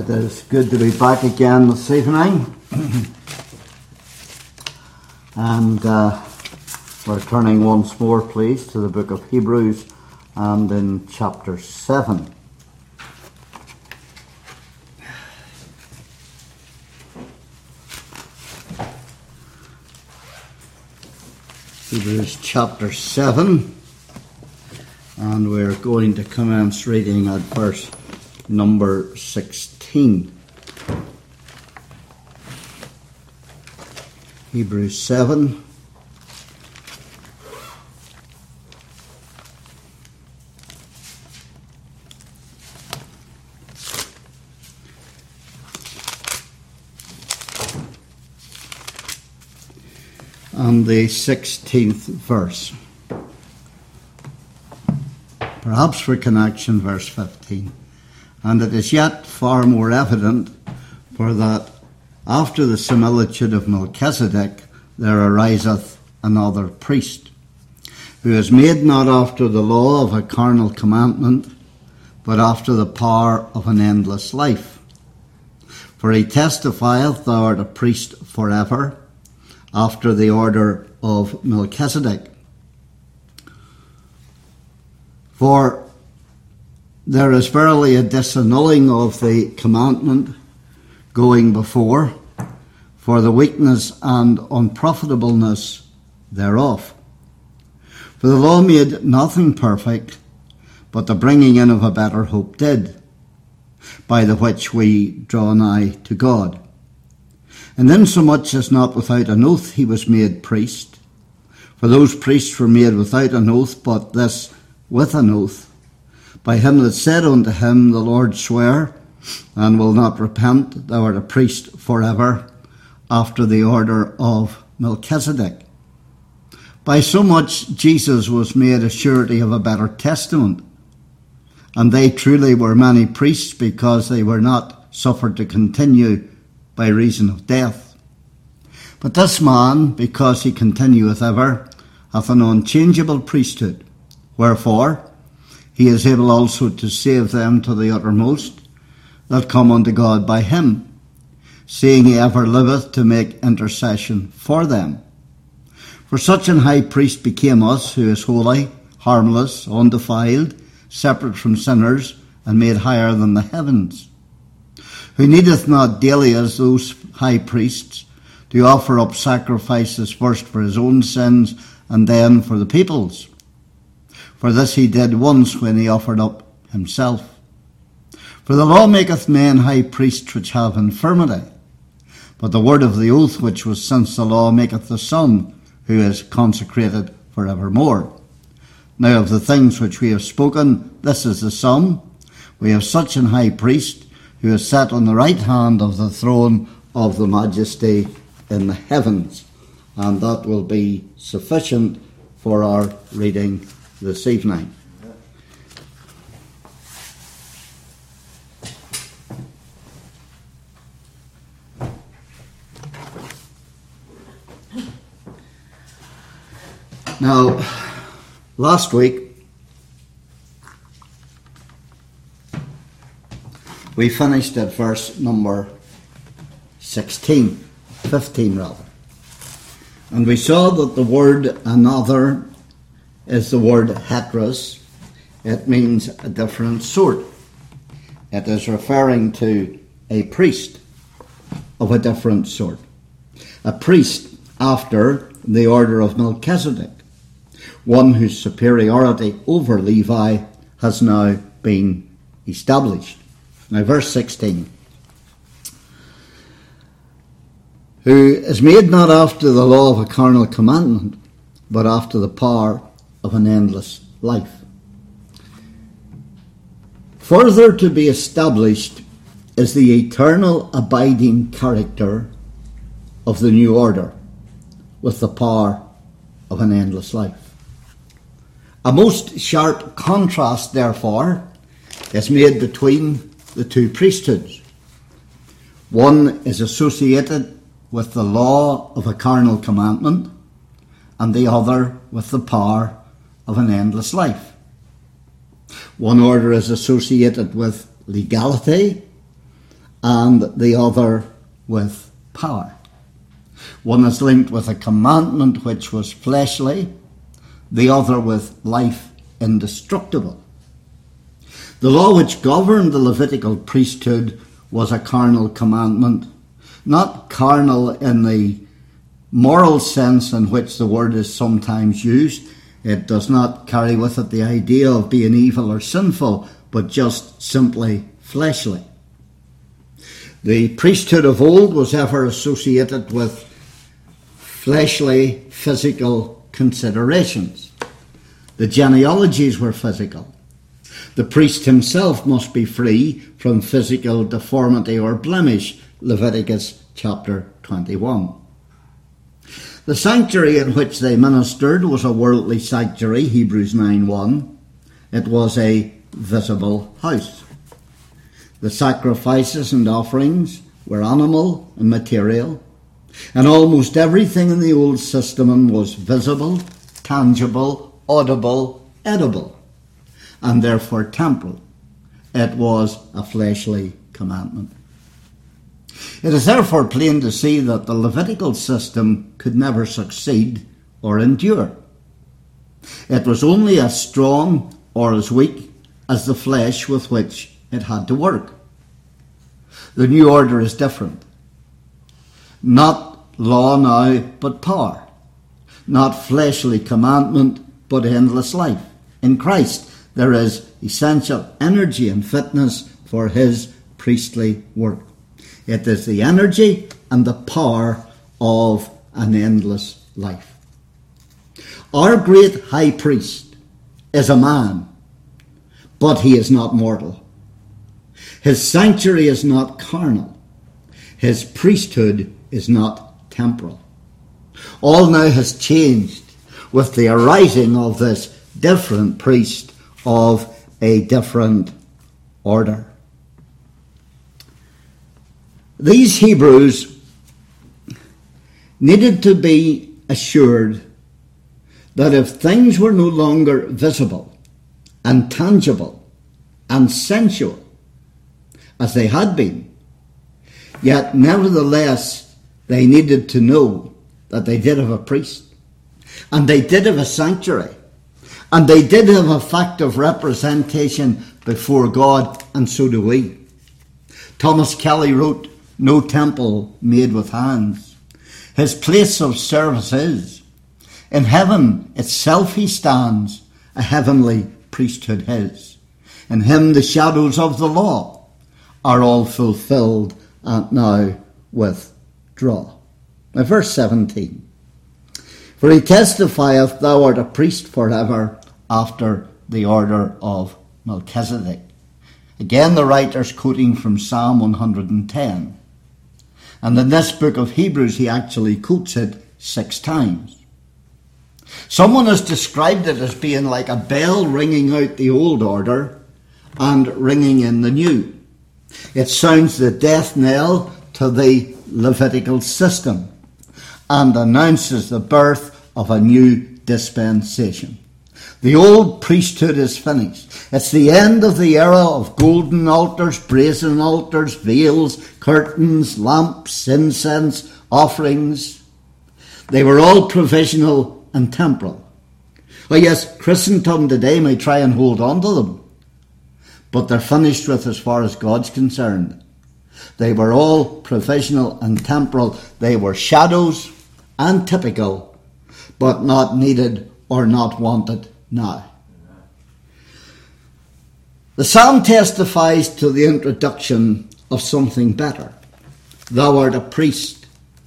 It is good to be back again this evening. And we're turning once more, please, to the book of Hebrews and in chapter 7. Hebrews chapter 7. And we're going to commence reading at verse number 16. Hebrews 7. And the 16th verse. Perhaps for connection, verse 15. And it is yet far more evident, for that after the similitude of Melchizedek there ariseth another priest, who is made not after the law of a carnal commandment, but after the power of an endless life. For he testifieth, thou art a priest forever, after the order of Melchizedek. For there is verily a disannulling of the commandment going before, for the weakness and unprofitableness thereof. For the law made nothing perfect, but the bringing in of a better hope did, by the which we draw nigh to God. And insomuch as not without an oath he was made priest, for those priests were made without an oath, but this with an oath, by him that said unto him, the Lord sware, and will not repent, thou art a priest forever, after the order of Melchizedek. By so much Jesus was made a surety of a better testament, and they truly were many priests, because they were not suffered to continue by reason of death. But this man, because he continueth ever, hath an unchangeable priesthood, wherefore he is able also to save them to the uttermost that come unto God by him, seeing he ever liveth to make intercession for them. For such an high priest became us, who is holy, harmless, undefiled, separate from sinners, and made higher than the heavens, who needeth not daily, as those high priests, to offer up sacrifices first for his own sins and then for the people's. For this he did once when he offered up himself. For the law maketh men high priests which have infirmity, but the word of the oath which was since the law maketh the Son, who is consecrated for evermore. Now of the things which we have spoken, this is the sum. We have such an high priest, who is set on the right hand of the throne of the majesty in the heavens. And that will be sufficient for our reading this evening. Now, last week we finished at verse number 15 rather. And we saw that the word another is the word heteros. It means a different sort. It is referring to a priest of a different sort. A priest after the order of Melchizedek, one whose superiority over Levi has now been established. Now verse 16. Who is made not after the law of a carnal commandment, but after the power of an endless life. Further to be established is the eternal abiding character of the new order, with the power of an endless life. A most sharp contrast, therefore, is made between the two priesthoods. One is associated with the law of a carnal commandment, and the other with the power of an endless life. One order is associated with legality, and the other with power. One is linked with a commandment which was fleshly, the other with life indestructible. The law which governed the Levitical priesthood was a carnal commandment, not carnal in the moral sense in which the word is sometimes used. It does not carry with it the idea of being evil or sinful, but just simply fleshly. The priesthood of old was ever associated with fleshly, physical considerations. The genealogies were physical. The priest himself must be free from physical deformity or blemish, Leviticus chapter 21. The sanctuary in which they ministered was a worldly sanctuary, Hebrews 9:1. It was a visible house. The sacrifices and offerings were animal and material, and almost everything in the old system was visible, tangible, audible, edible, and therefore temporal. It was a fleshly commandment. It is therefore plain to see that the Levitical system could never succeed or endure. It was only as strong or as weak as the flesh with which it had to work. The new order is different. Not law now, but power. Not fleshly commandment, but endless life. In Christ, there is essential energy and fitness for his priestly work. It is the energy and the power of an endless life. Our great high priest is a man, but he is not mortal. His sanctuary is not carnal. His priesthood is not temporal. All now has changed with the arising of this different priest of a different order. These Hebrews needed to be assured that if things were no longer visible and tangible and sensual as they had been, yet nevertheless they needed to know that they did have a priest, and they did have a sanctuary, and they did have a fact of representation before God, and so do we. Thomas Kelly wrote, "No temple made with hands. His place of service is. In heaven itself he stands, a heavenly priesthood his. In him the shadows of the law are all fulfilled and now withdraw." Now verse 17. "For he testifieth, thou art a priest forever after the order of Melchizedek." Again the writer's quoting from Psalm 110. And in this book of Hebrews, he actually quotes it 6 times. Someone has described it as being like a bell ringing out the old order and ringing in the new. It sounds the death knell to the Levitical system and announces the birth of a new dispensation. The old priesthood is finished. It's the end of the era of golden altars, brazen altars, veils, curtains, lamps, incense, offerings. They were all provisional and temporal. Well, yes, Christendom today may try and hold on to them, but they're finished with as far as God's concerned. They were all provisional and temporal. They were shadows and typical, but not needed or not wanted now. The psalm testifies to the introduction of something better. Thou art a priest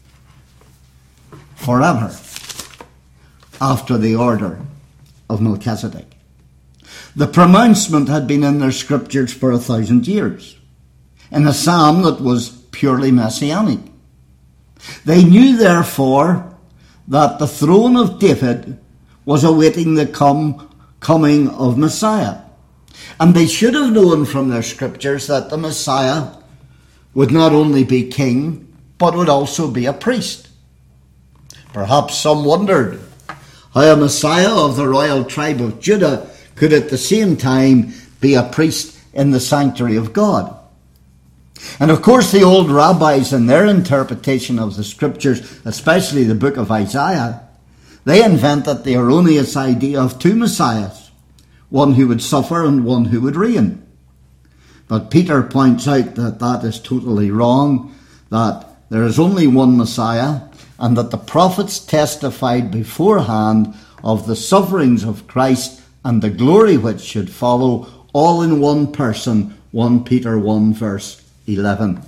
forever after the order of Melchizedek. The pronouncement had been in their scriptures for 1,000 years, in a psalm that was purely messianic. They knew, therefore, that the throne of David was awaiting the coming of Messiah. And they should have known from their scriptures that the Messiah would not only be king, but would also be a priest. Perhaps some wondered how a Messiah of the royal tribe of Judah could at the same time be a priest in the sanctuary of God. And of course the old rabbis in their interpretation of the scriptures, especially the book of Isaiah, they invented the erroneous idea of two messiahs, one who would suffer and one who would reign. But Peter points out that that is totally wrong, that there is only one Messiah, and that the prophets testified beforehand of the sufferings of Christ and the glory which should follow, all in one person, 1 Peter 1 verse 11.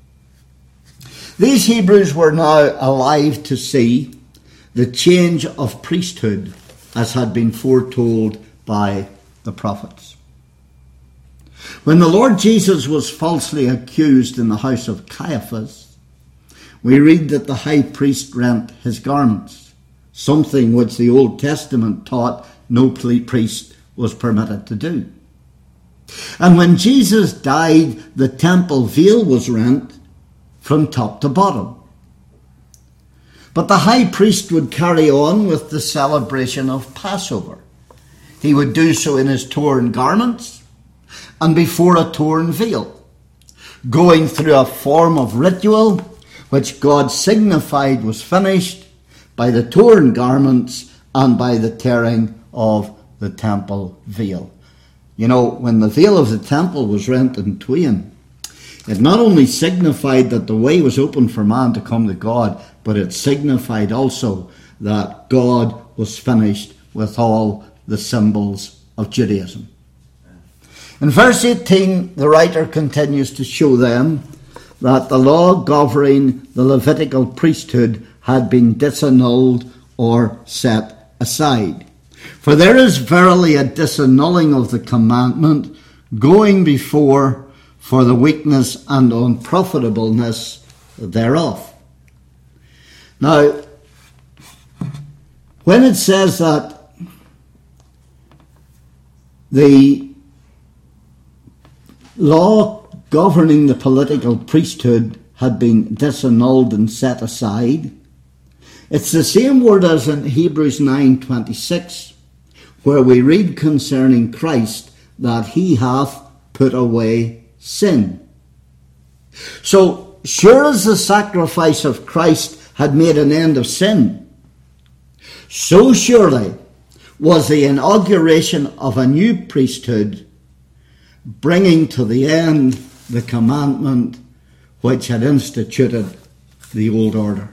These Hebrews were now alive to see the change of priesthood as had been foretold by the prophets. When the Lord Jesus was falsely accused in the house of Caiaphas, we read that the high priest rent his garments, something which the Old Testament taught no priest was permitted to do. And when Jesus died, the temple veil was rent from top to bottom. But the high priest would carry on with the celebration of Passover. He would do so in his torn garments and before a torn veil, going through a form of ritual which God signified was finished by the torn garments and by the tearing of the temple veil. You know, when the veil of the temple was rent in twain, it not only signified that the way was open for man to come to God, but it signified also that God was finished with all the symbols of Judaism. In verse 18, the writer continues to show them that the law governing the Levitical priesthood had been disannulled or set aside. For there is verily a disannulling of the commandment, going before for the weakness and unprofitableness thereof. Now, when it says that the law governing the political priesthood had been disannulled and set aside, it's the same word as in Hebrews 9:26, where we read concerning Christ that he hath put away sin. So, sure as the sacrifice of Christ had made an end of sin, so surely was the inauguration of a new priesthood bringing to the end the commandment which had instituted the old order.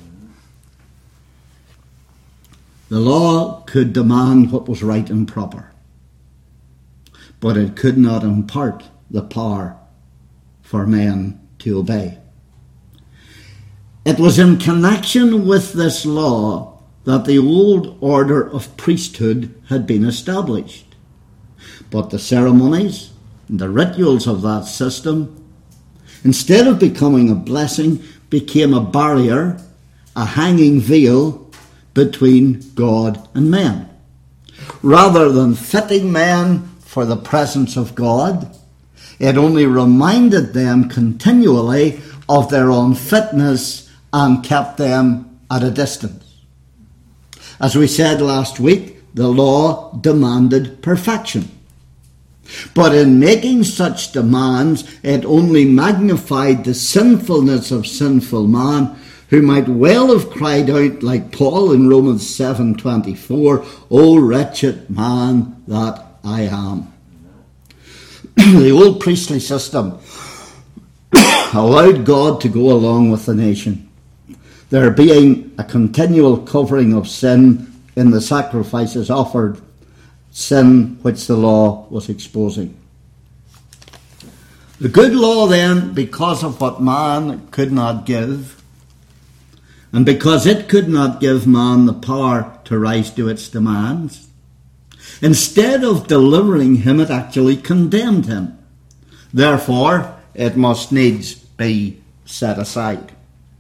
The law could demand what was right and proper, but it could not impart the power for men to obey. It was in connection with this law that the old order of priesthood had been established. But the ceremonies and the rituals of that system, instead of becoming a blessing, became a barrier, a hanging veil between God and men. Rather than fitting men for the presence of God, it only reminded them continually of their unfitness and kept them at a distance. As we said last week, the law demanded perfection. But in making such demands, it only magnified the sinfulness of sinful man, who might well have cried out like Paul in Romans 7:24, "O wretched man that I am." The old priestly system allowed God to go along with the nation, there being a continual covering of sin in the sacrifices offered, sin which the law was exposing. The good law then, because of what man could not give, and because it could not give man the power to rise to its demands, instead of delivering him, it actually condemned him. Therefore, it must needs be set aside.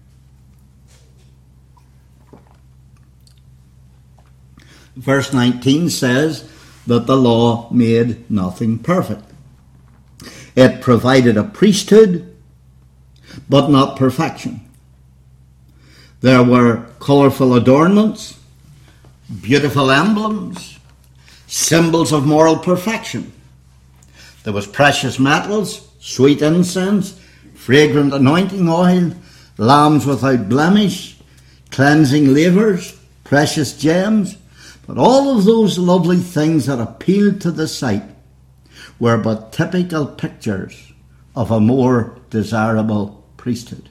Verse 19 says that the law made nothing perfect. It provided a priesthood, but not perfection. There were colourful adornments, beautiful emblems, symbols of moral perfection. There was precious metals, sweet incense, fragrant anointing oil, lambs without blemish, cleansing lavers, precious gems. But all of those lovely things that appealed to the sight were but typical pictures of a more desirable priesthood.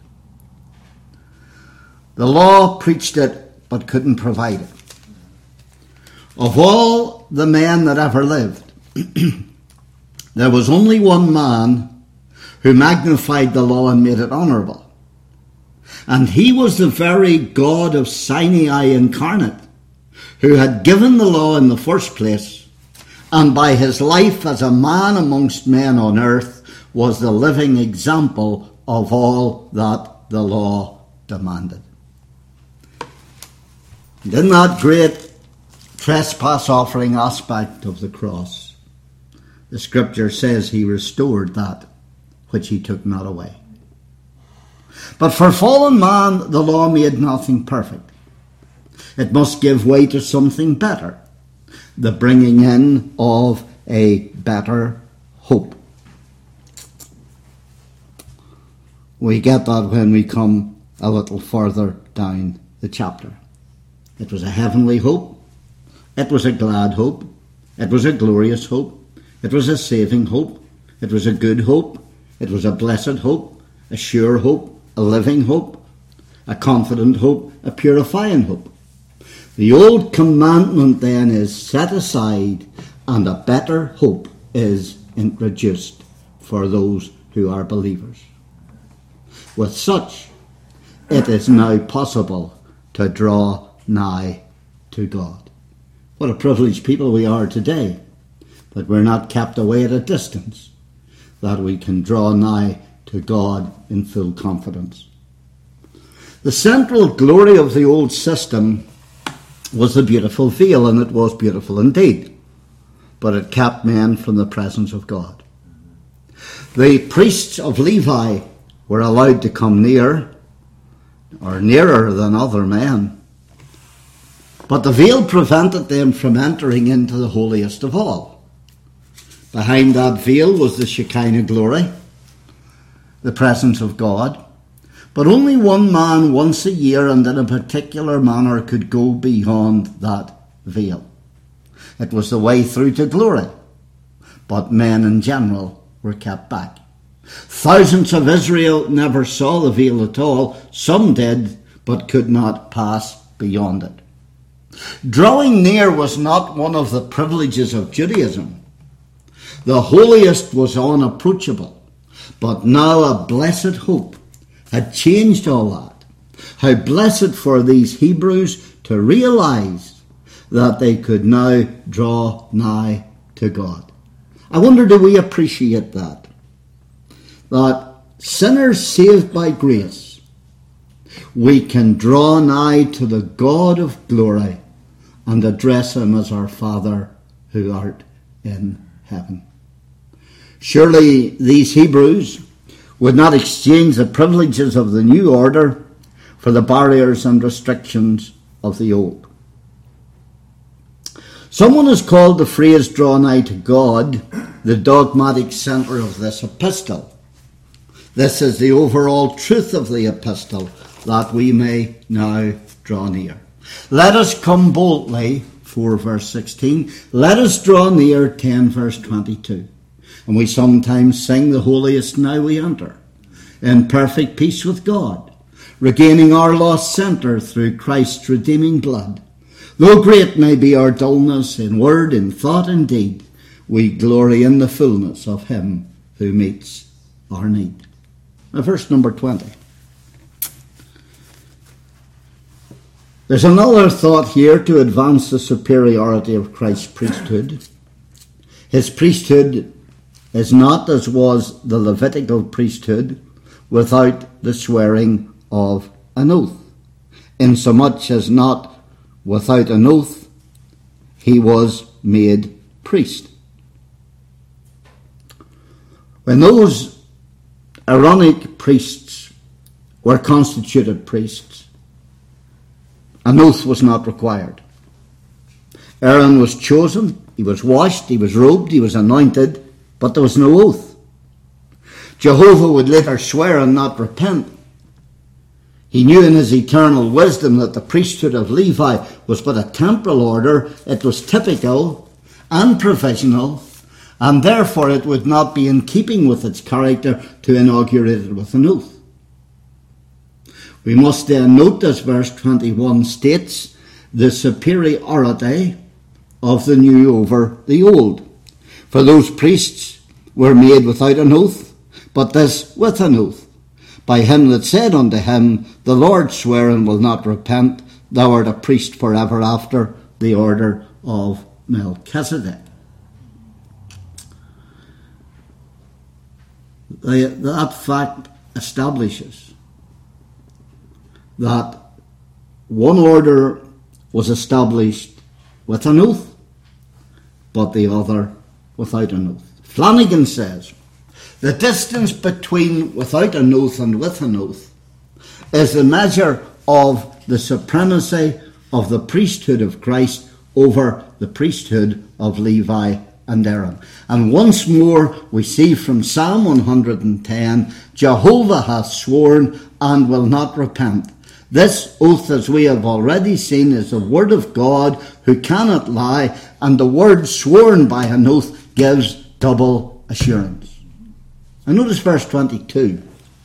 The law preached it but couldn't provide it. Of all the men that ever lived, there was only one man who magnified the law and made it honourable. And he was the very God of Sinai incarnate, who had given the law in the first place, and by his life as a man amongst men on earth was the living example of all that the law demanded. And in that great trespass offering aspect of the cross, the scripture says he restored that which he took not away. But for fallen man, the law made nothing perfect. It must give way to something better, the bringing in of a better hope. We get that when we come a little further down the chapter. It was a heavenly hope. It was a glad hope. It was a glorious hope. It was a saving hope. It was a good hope. It was a blessed hope, a sure hope, a living hope, a confident hope, a purifying hope. The old commandment then is set aside and a better hope is introduced for those who are believers. With such, it is now possible to draw nigh to God. What a privileged people we are today, that we're not kept away at a distance, that we can draw nigh to God in full confidence. The central glory of the old system was the beautiful veil, and it was beautiful indeed, but it kept men from the presence of God. The priests of Levi were allowed to come near, or nearer than other men, but the veil prevented them from entering into the holiest of all. Behind that veil was the Shekinah glory, the presence of God. But only one man once a year and in a particular manner could go beyond that veil. It was the way through to glory. But men in general were kept back. Thousands of Israel never saw the veil at all. Some did, but could not pass beyond it. Drawing near was not one of the privileges of Judaism. The holiest was unapproachable, but now a blessed hope had changed all that. How blessed for these Hebrews to realize that they could now draw nigh to God. I wonder, do we appreciate that? That sinners saved by grace, we can draw nigh to the God of glory and address him as our Father who art in heaven. Surely these Hebrews would not exchange the privileges of the new order for the barriers and restrictions of the old. Someone has called the phrase draw nigh to God the dogmatic centre of this epistle. This is the overall truth of the epistle, that we may now draw near. Let us come boldly, 4 verse 16. Let us draw near, 10 verse 22. And we sometimes sing the holiest now we enter, in perfect peace with God, regaining our lost centre through Christ's redeeming blood. Though great may be our dullness in word, in thought, and deed, we glory in the fullness of him who meets our need. Now, verse number 20. There's another thought here to advance the superiority of Christ's priesthood. His priesthood is not, as was the Levitical priesthood, without the swearing of an oath, insomuch as not without an oath he was made priest. When those Aaronic priests were constituted priests, an oath was not required. Aaron was chosen, he was washed, he was robed, he was anointed, but there was no oath. Jehovah would later swear and not repent. He knew in his eternal wisdom that the priesthood of Levi was but a temporal order. It was typical and provisional, and therefore it would not be in keeping with its character to inaugurate it with an oath. We must then note, as verse 21 states, the superiority of the new over the old. For those priests were made without an oath, but this with an oath. By him that said unto him, The Lord sware and will not repent, thou art a priest forever after the order of Melchizedek. That fact establishes that one order was established with an oath, but the other without an oath. Flanagan says, the distance between without an oath and with an oath is the measure of the supremacy of the priesthood of Christ over the priesthood of Levi and Aaron. And once more we see from Psalm 110, Jehovah hath sworn and will not repent. This oath, as we have already seen, is the word of God who cannot lie, and the word sworn by an oath gives double assurance. And notice verse 22.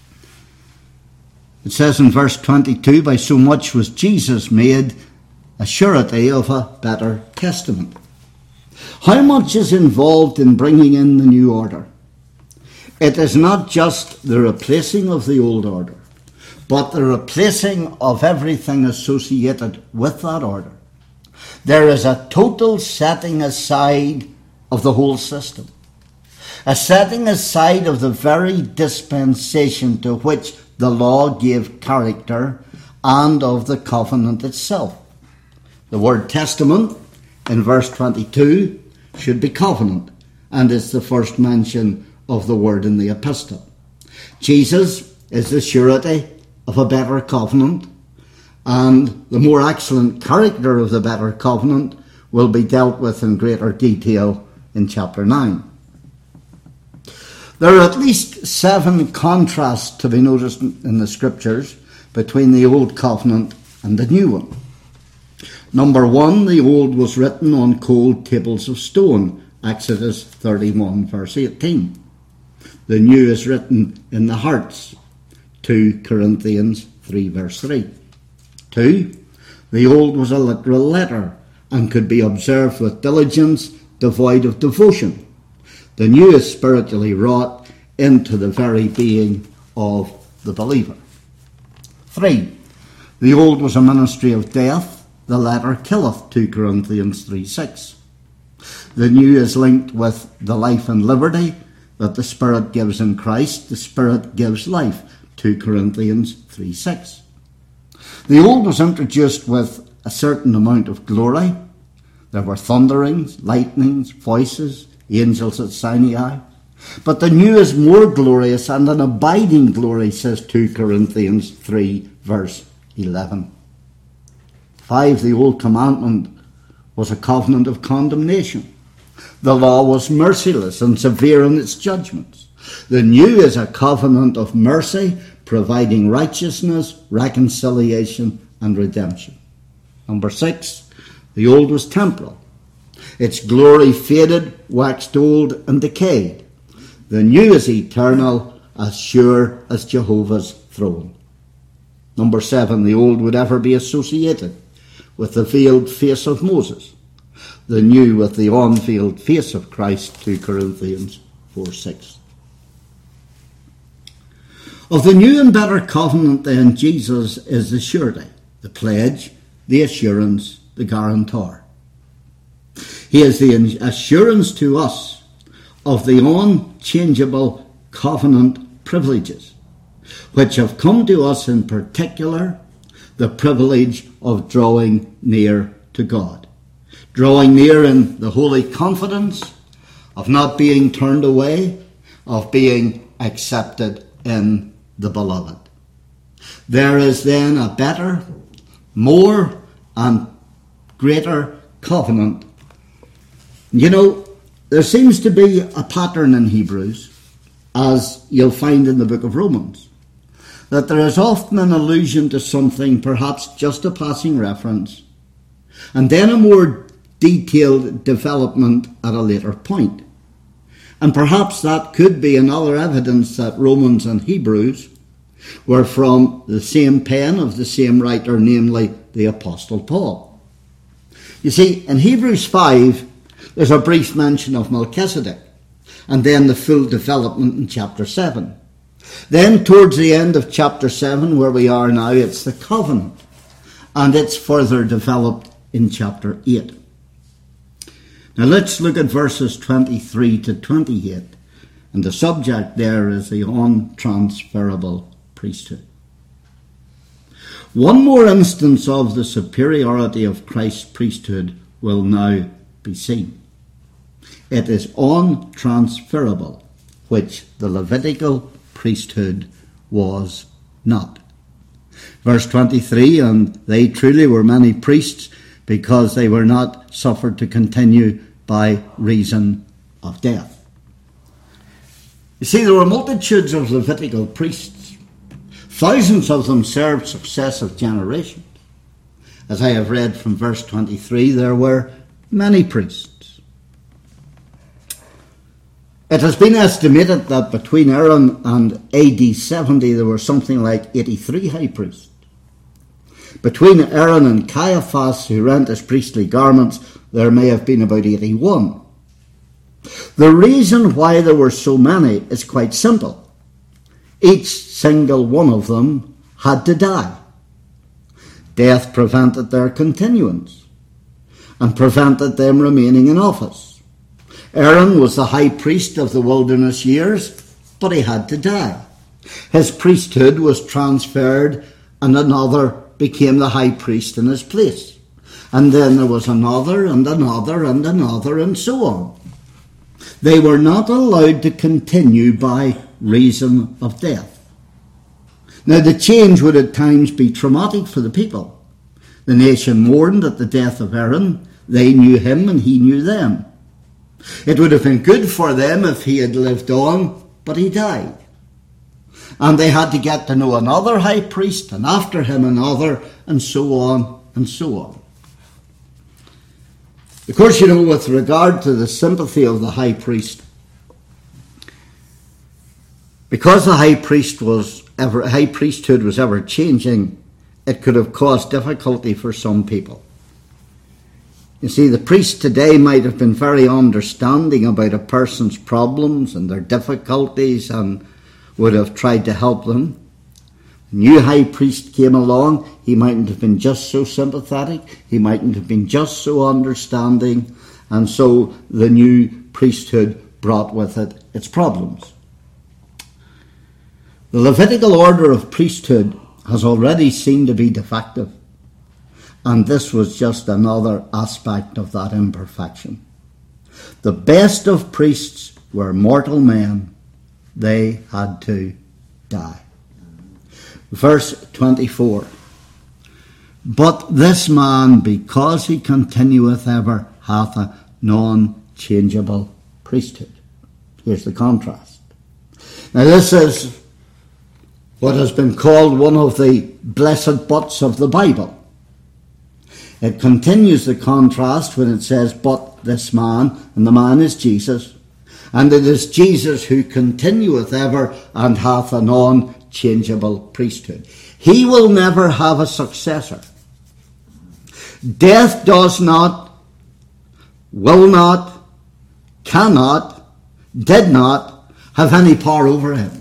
It says in verse 22, by so much was Jesus made a surety of a better testament. How much is involved in bringing in the new order? It is not just the replacing of the old order, but the replacing of everything associated with that order. There is a total setting aside of the whole system. A setting aside of the very dispensation to which the law gave character and of the covenant itself. The word testament in verse 22 should be covenant, and is the first mention of the word in the epistle. Jesus is the surety of a better covenant, and the more excellent character of the better covenant will be dealt with in greater detail in chapter 9. There are at least 7 contrasts to be noticed in the scriptures between the old covenant and the new one. Number 1, the old was written on cold tables of stone, Exodus 31 verse 18. The new is written in the hearts, 2 Corinthians 3 verse 3. 2, the old was a literal letter and could be observed with diligence, devoid of devotion. The new is spiritually wrought into the very being of the believer. 3, the old was a ministry of death, the letter killeth, 2 Corinthians 3:6. The new is linked with the life and liberty that the Spirit gives in Christ. The Spirit gives life, 2 Corinthians 3:6. The old was introduced with a certain amount of glory. There were thunderings, lightnings, voices, angels at Sinai. But the new is more glorious and an abiding glory, says 2 Corinthians 3 verse 11. 5, the old commandment was a covenant of condemnation. The law was merciless and severe in its judgments. The new is a covenant of mercy, providing righteousness, reconciliation, and redemption. Number 6, the old was temporal. Its glory faded, waxed old, and decayed. The new is eternal, as sure as Jehovah's throne. Number 7, the old would ever be associated with the veiled face of Moses. The new with the unveiled face of Christ, 2 Corinthians 4:6. Of the new and better covenant then, Jesus is the surety, the pledge, the assurance, the guarantor. He is the assurance to us of the unchangeable covenant privileges, which have come to us, in particular the privilege of drawing near to God. Drawing near in the holy confidence of not being turned away, of being accepted in the beloved. There is then a better, more and greater covenant. You know, there seems to be a pattern in Hebrews, as you'll find in the book of Romans, that there is often an allusion to something, perhaps just a passing reference, and then a more detailed development at a later point. And perhaps that could be another evidence that Romans and Hebrews were from the same pen of the same writer, namely the Apostle Paul. You see, in Hebrews 5, there's a brief mention of Melchizedek, and then the full development in chapter 7. Then towards the end of chapter 7, where we are now, it's the covenant, and it's further developed in chapter 8. Now let's look at verses 23 to 28, and the subject there is the untransferable priesthood. One more instance of the superiority of Christ's priesthood will now be seen. It is untransferable, which the Levitical priesthood was not. Verse 23, and they truly were many priests, because they were not suffered to continue by reason of death. You see, there were multitudes of Levitical priests. Thousands of them served successive generations. As I have read from verse 23, there were many priests. It has been estimated that between Aaron and AD 70 there were something like 83 high priests. Between Aaron and Caiaphas, who rent his priestly garments, there may have been about 81. The reason why there were so many is quite simple. Each single one of them had to die. Death prevented their continuance and prevented them remaining in office. Aaron was the high priest of the wilderness years, but he had to die. His priesthood was transferred, and another became the high priest in his place. And then there was another and another and another and so on. They were not allowed to continue by reason of death. Now the change would at times be traumatic for the people. The nation mourned at the death of Aaron. They knew him and he knew them. It would have been good for them if he had lived on, but he died. And they had to get to know another high priest, and after him another, and so on and so on. Of course, you know, with regard to the sympathy of the high priest, because the high priesthood was ever changing, it could have caused difficulty for some people. You see, the priest today might have been very understanding about a person's problems and their difficulties and would have tried to help them. A new high priest came along, he mightn't have been just so sympathetic, he mightn't have been just so understanding, and so the new priesthood brought with it its problems. The Levitical order of priesthood has already seemed to be defective, and this was just another aspect of that imperfection. The best of priests were mortal men. They had to die. Verse 24. But this man, because he continueth ever, hath a non-changeable priesthood. Here's the contrast. Now this is what has been called one of the blessed buts of the Bible. It continues the contrast when it says, but this man, and the man is Jesus, and it is Jesus who continueth ever and hath a non-changeable priesthood. He will never have a successor. Death does not, will not, cannot, did not have any power over him.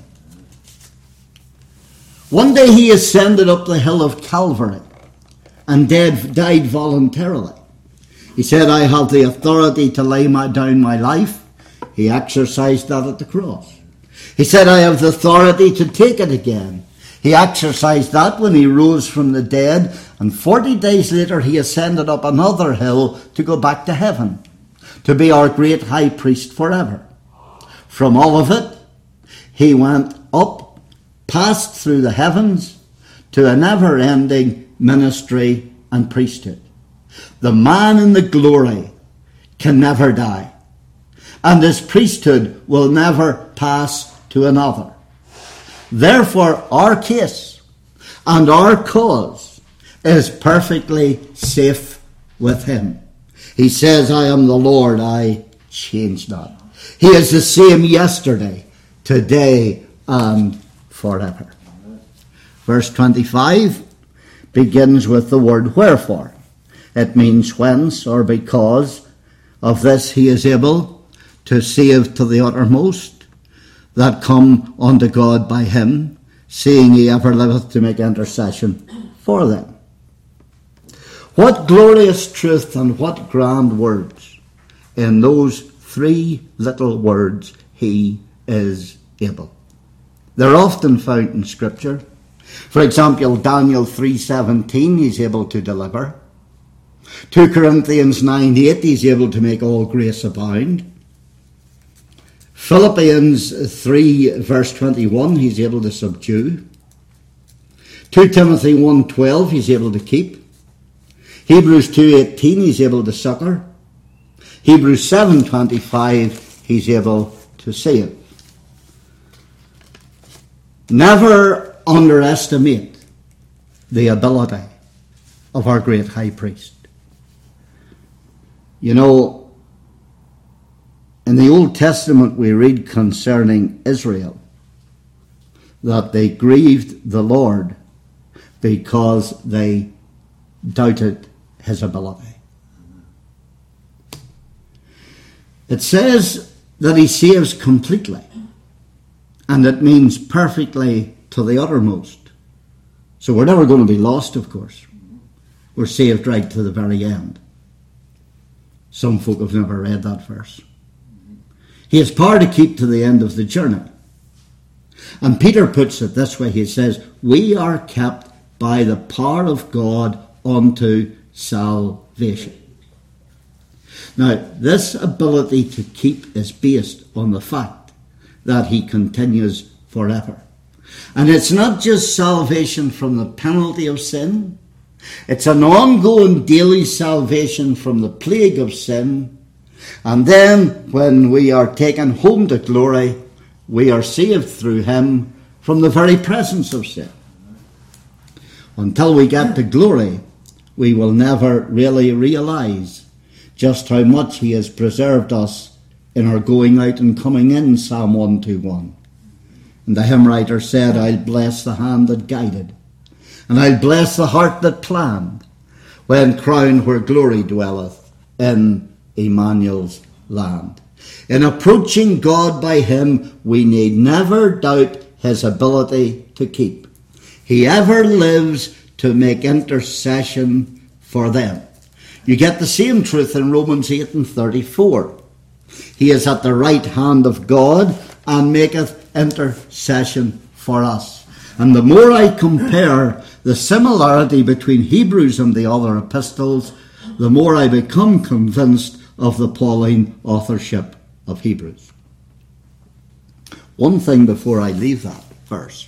One day he ascended up the hill of Calvary and died voluntarily. He said, I have the authority to lay down my life. He exercised that at the cross. He said, I have the authority to take it again. He exercised that when he rose from the dead, and 40 days later he ascended up another hill to go back to heaven, to be our great high priest forever. From all of it, he went up, passed through the heavens, to a never-ending ministry and priesthood. The man in the glory can never die, and his priesthood will never pass to another. Therefore, our case and our cause is perfectly safe with him. He says, I am the Lord, I change not. He is the same yesterday, today, and forever. Verse 25 begins with the word wherefore. It means whence or because of this he is able to save to the uttermost that come unto God by him, seeing he ever liveth to make intercession for them. What glorious truth and what grand words in those three little words, he is able. They're often found in Scripture. For example, Daniel 3:17, he's able to deliver. 2 Corinthians 9:8, he's able to make all grace abound. Philippians 3 verse 21, he's able to subdue. 2 Timothy 1:12, he's able to keep. Hebrews 2:18, he's able to succor. Hebrews 7:25, he's able to save. Never underestimate the ability of our great high priest. You know, in the Old Testament we read concerning Israel that they grieved the Lord because they doubted his ability. It says that he saves completely, and it means perfectly to the uttermost. So we're never going to be lost, of course. We're saved right to the very end. Some folk have never read that verse. He has power to keep to the end of the journey. And Peter puts it this way, he says, we are kept by the power of God unto salvation. Now, this ability to keep is based on the fact that he continues forever. And it's not just salvation from the penalty of sin. It's an ongoing daily salvation from the plague of sin. And then when we are taken home to glory, we are saved through him from the very presence of sin. Until we get to glory, we will never really realize just how much he has preserved us in our going out and coming in, Psalm 121. And the hymn writer said, I'll bless the hand that guided, and I'll bless the heart that planned, when crowned where glory dwelleth in Emmanuel's land. In approaching God by him, we need never doubt his ability to keep. He ever lives to make intercession for them. You get the same truth in Romans 8:34. He is at the right hand of God and maketh intercession for us. And the more I compare the similarity between Hebrews and the other epistles, the more I become convinced of the Pauline authorship of Hebrews. One thing before I leave that verse.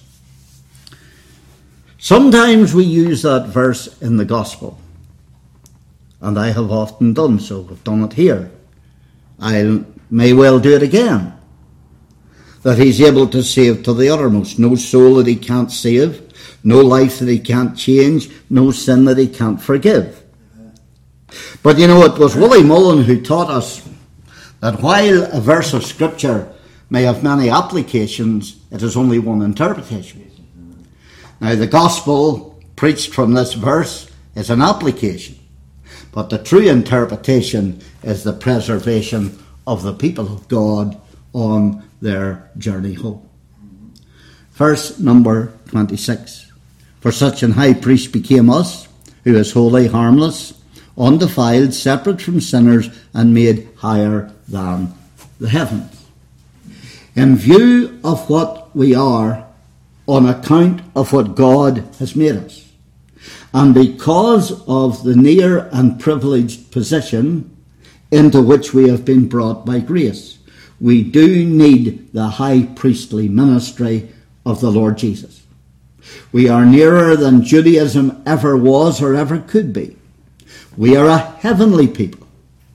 Sometimes we use that verse in the gospel, and I have often done so. I've done it here. I may well do it again. That he's able to save to the uttermost. No soul that he can't save, no life that he can't change, no sin that he can't forgive. But you know, it was Willie Mullen who taught us that while a verse of Scripture may have many applications, it is only one interpretation. Now, the gospel preached from this verse is an application, but the true interpretation is the preservation of the people of God on their journey home. Verse number 26. For such an high priest became us, who is holy, harmless, undefiled, separate from sinners, and made higher than the heavens. In view of what we are, on account of what God has made us, and because of the near and privileged position into which we have been brought by grace, we do need the high priestly ministry of the Lord Jesus. We are nearer than Judaism ever was or ever could be. We are a heavenly people.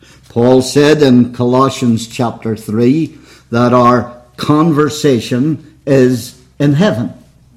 Paul said in Colossians chapter 3 that our conversation is in heaven.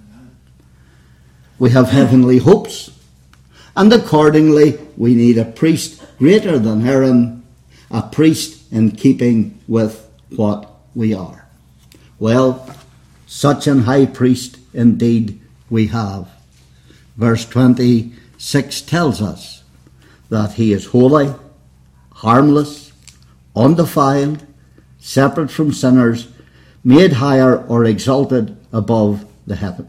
We have heavenly hopes, and accordingly we need a priest greater than Aaron, a priest in keeping with what we are. Well, such an high priest indeed we have. Verse 26 tells us that he is holy, harmless, undefiled, separate from sinners, made higher or exalted above the heavens.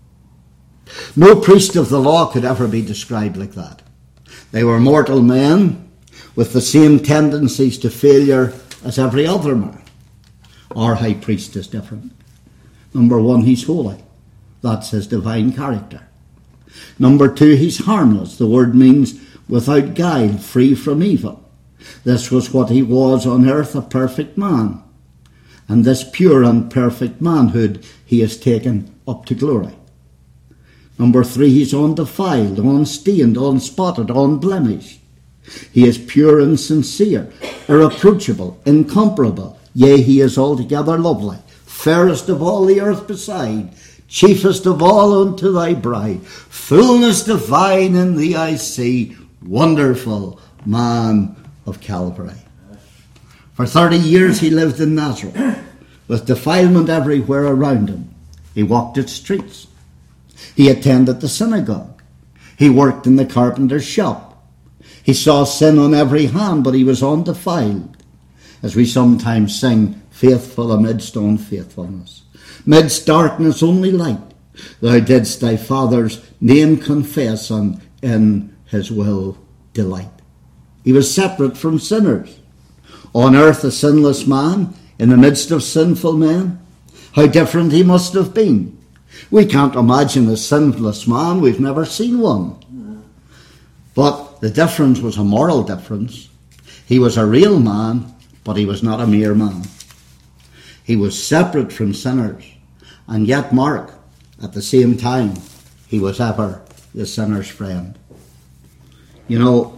No priest of the law could ever be described like that. They were mortal men with the same tendencies to failure as every other man. Our high priest is different. Number one, he's holy. That's his divine character. Number two, he's harmless. The word means without guile, free from evil. This was what he was on earth, a perfect man. And this pure and perfect manhood he has taken up to glory. Number three, he's undefiled, unstained, unspotted, unblemished. He is pure and sincere, irreproachable, incomparable. Yea, he is altogether lovely, fairest of all the earth beside, chiefest of all unto thy bride. Fullness divine in thee I see, wonderful man of Calvary. For 30 years he lived in Nazareth, with defilement everywhere around him. He walked its streets. He attended the synagogue. He worked in the carpenter's shop. He saw sin on every hand, but he was undefiled. As we sometimes sing, faithful amidst unfaithfulness. Midst darkness only light. Thou didst thy Father's name confess, and in his will delight. He was separate from sinners. On earth a sinless man, in the midst of sinful men. How different he must have been. We can't imagine a sinless man. We've never seen one. But the difference was a moral difference. He was a real man, but he was not a mere man. He was separate from sinners. And yet, mark, at the same time, he was ever the sinner's friend. You know,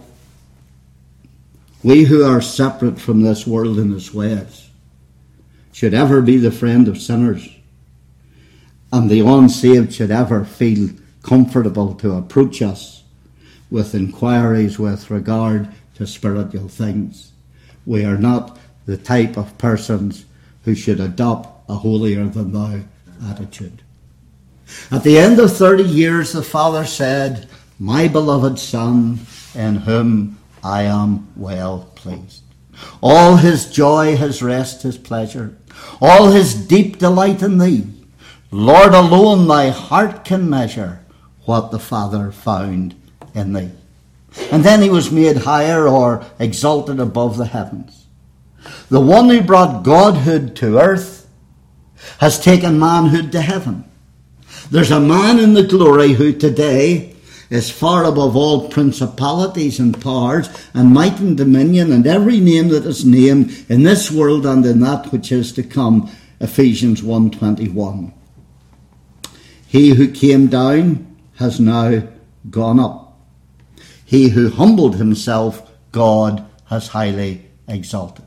we who are separate from this world and its ways should ever be the friend of sinners. And the unsaved should ever feel comfortable to approach us with inquiries with regard to spiritual things. We are not the type of persons who should adopt a holier-than-thou attitude. At the end of 30 years, the Father said, My beloved Son, in whom I am well pleased. All his joy, his rest, his pleasure, all his deep delight in thee, Lord, alone thy heart can measure what the Father found in thee. And then he was made higher or exalted above the heavens. The one who brought Godhood to earth has taken manhood to heaven. There's a man in the glory who today is far above all principalities and powers and might and dominion and every name that is named in this world and in that which is to come. Ephesians 1:21. He who came down has now gone up. He who humbled himself, God has highly exalted.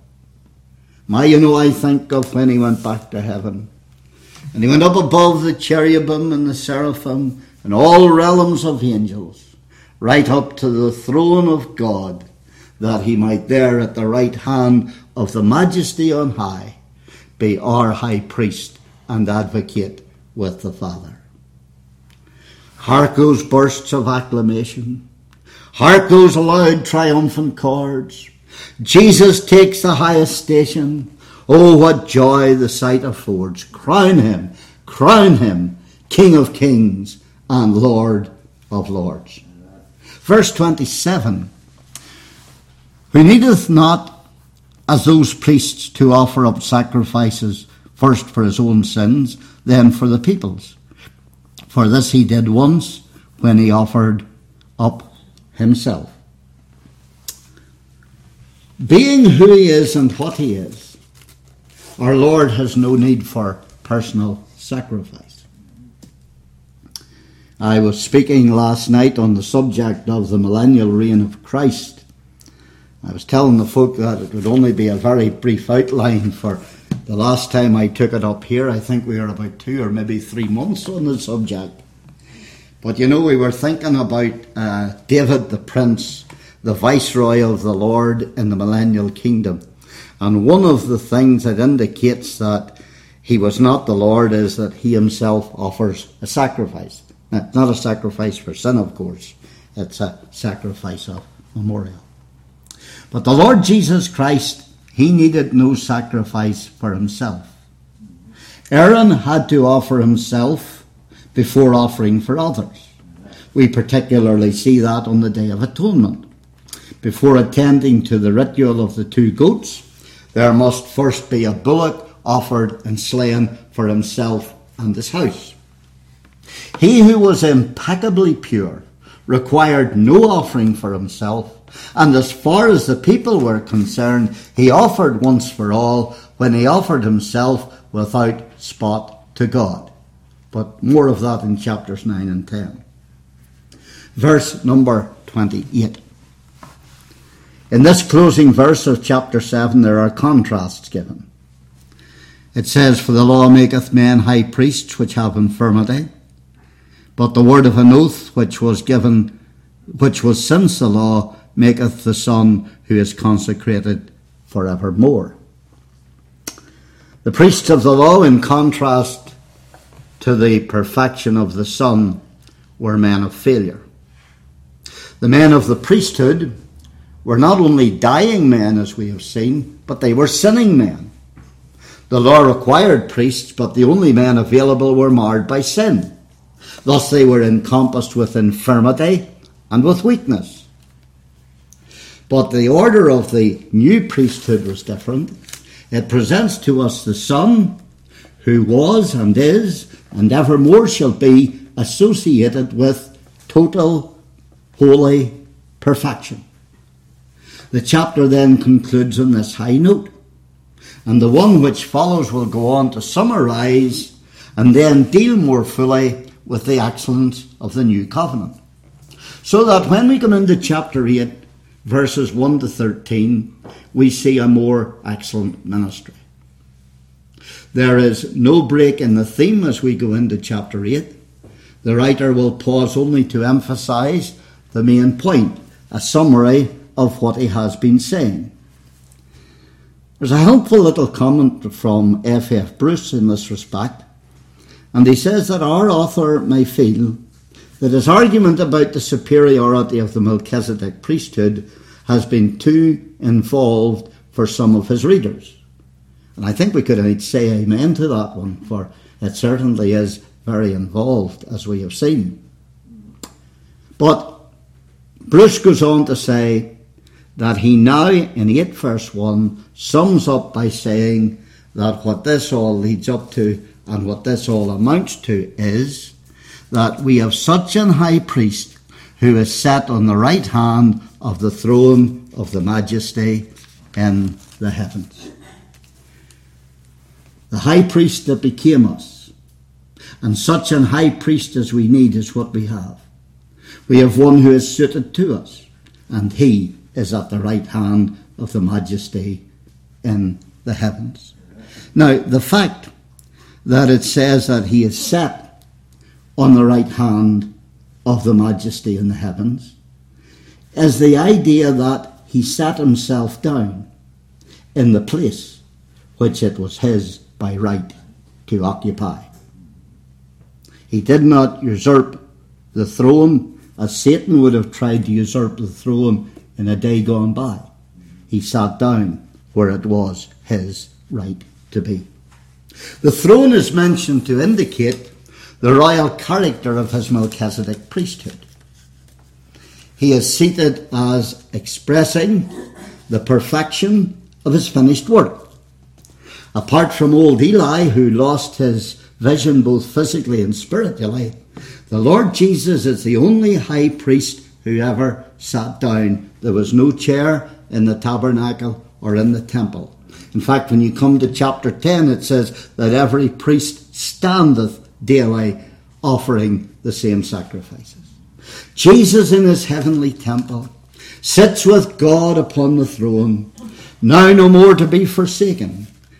I think of when he went back to heaven. And he went up above the cherubim and the seraphim and all realms of angels, right up to the throne of God, that he might there at the right hand of the Majesty on high be our high priest and advocate with the Father. Hark those bursts of acclamation. Hark those loud triumphant chords. Jesus takes the highest station. Oh, what joy the sight affords. Crown him, King of kings and Lord of lords. Verse 27. Who needeth not, as those priests, to offer up sacrifices, first for his own sins, then for the people's. For this he did once when he offered up himself. Being who he is and what he is, our Lord has no need for personal sacrifice. I was speaking last night on the subject of the millennial reign of Christ. I was telling the folk that it would only be a very brief outline for The last time I took it up here, I think we were about 2 or maybe 3 months on the subject. But you know, we were thinking about David the Prince, the Viceroy of the Lord in the millennial kingdom. And one of the things that indicates that he was not the Lord is that he himself offers a sacrifice. Now, not a sacrifice for sin, of course. It's a sacrifice of memorial. But the Lord Jesus Christ, he needed no sacrifice for himself. Aaron had to offer himself before offering for others. We particularly see that on the Day of Atonement. Before attending to the ritual of the 2 goats, there must first be a bullock offered and slain for himself and his house. He who was impeccably pure required no offering for himself, and as far as the people were concerned, he offered once for all when he offered himself without spot to God. But more of that in chapters 9 and 10. Verse number 28. In this closing verse of chapter 7, there are contrasts given. It says, "For the law maketh men high priests which have infirmity, but the word of an oath which was since the law, maketh the Son who is consecrated forevermore." The priests of the law, in contrast to the perfection of the Son, were men of failure. The men of the priesthood were not only dying men, as we have seen, but they were sinning men. The law required priests, but the only men available were marred by sin. Thus they were encompassed with infirmity and with weakness. But the order of the new priesthood was different. It presents to us the Son, who was and is and evermore shall be associated with total, holy perfection. The chapter then concludes on this high note, and the one which follows will go on to summarize and then deal more fully with the excellence of the new covenant. So that when we come into chapter 8, verses 1 to 13, we see a more excellent ministry. There is no break in the theme as we go into chapter 8. The writer will pause only to emphasize the main point, a summary of what he has been saying. There's a helpful little comment from F.F. Bruce in this respect, and he says that our author may feel that his argument about the superiority of the Melchizedek priesthood has been too involved for some of his readers. And I think we could say amen to that one, for it certainly is very involved, as we have seen. But Bruce goes on to say that he now, in 8 verse 1, sums up by saying that what this all leads up to and what this all amounts to is that we have such an high priest who is set on the right hand of the throne of the majesty in the heavens. The high priest that became us, and such an high priest as we need is what we have. We have one who is suited to us, and he is at the right hand of the majesty in the heavens. Now, the fact that it says that he is set on the right hand of the majesty in the heavens is the idea that he sat himself down in the place which it was his by right to occupy. He did not usurp the throne as Satan would have tried to usurp the throne in a day gone by. He sat down where it was his right to be. The throne is mentioned to indicate the royal character of his Melchizedek priesthood. He is seated as expressing the perfection of his finished work. Apart from old Eli, who lost his vision both physically and spiritually, the Lord Jesus is the only high priest who ever sat down. There was no chair in the tabernacle or in the temple. In fact, when you come to chapter 10, it says that every priest standeth daily offering the same sacrifices. Jesus in his heavenly temple sits with God upon the throne, now no more to be forsaken.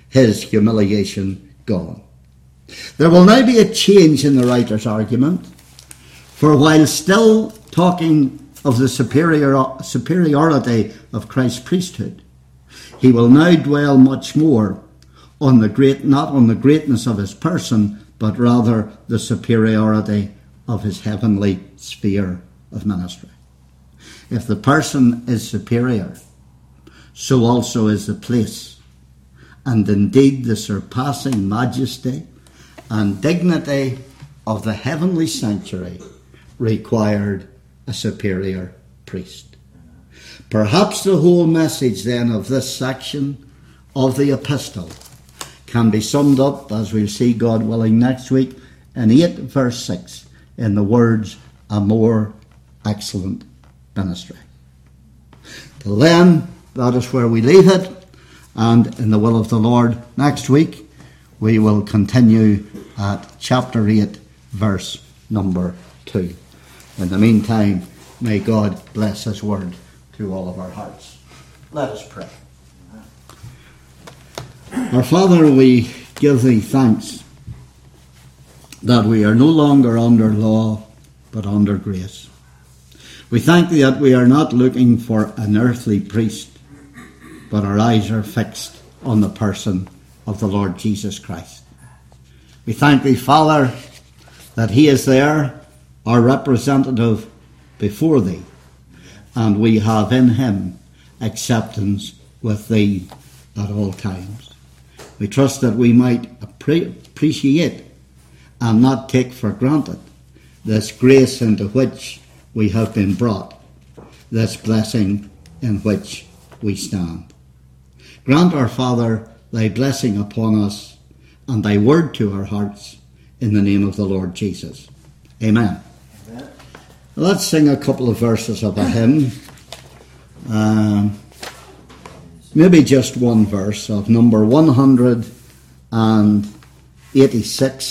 his humiliation gone. There will now be a change in the writer's argument, for while still talking of the superiority of Christ's priesthood, he will now dwell much more on not on the greatness of his person, but rather the superiority of his heavenly sphere of ministry. If the person is superior, so also is the place, and indeed the surpassing majesty and dignity of the heavenly sanctuary required a superior priest. Perhaps the whole message then of this section of the epistle can be summed up, as we'll see God willing next week, in 8 verse 6, in the words, a more excellent ministry. Till then, that is where we leave it, and in the will of the Lord, next week we will continue at chapter 8, verse number 2. In the meantime, may God bless his word to all of our hearts. Let us pray. Our Father, we give thee thanks that we are no longer under law, but under grace. We thank thee that we are not looking for an earthly priest, but our eyes are fixed on the person of the Lord Jesus Christ. We thank thee, Father, that he is there, our representative before thee, and we have in him acceptance with thee at all times. We trust that we might appreciate and not take for granted this grace into which we have been brought, this blessing in which we stand. Grant, our Father, thy blessing upon us and thy word to our hearts, in the name of the Lord Jesus. Amen. Amen. Let's sing a couple of verses of a hymn. Maybe just one verse of number 186.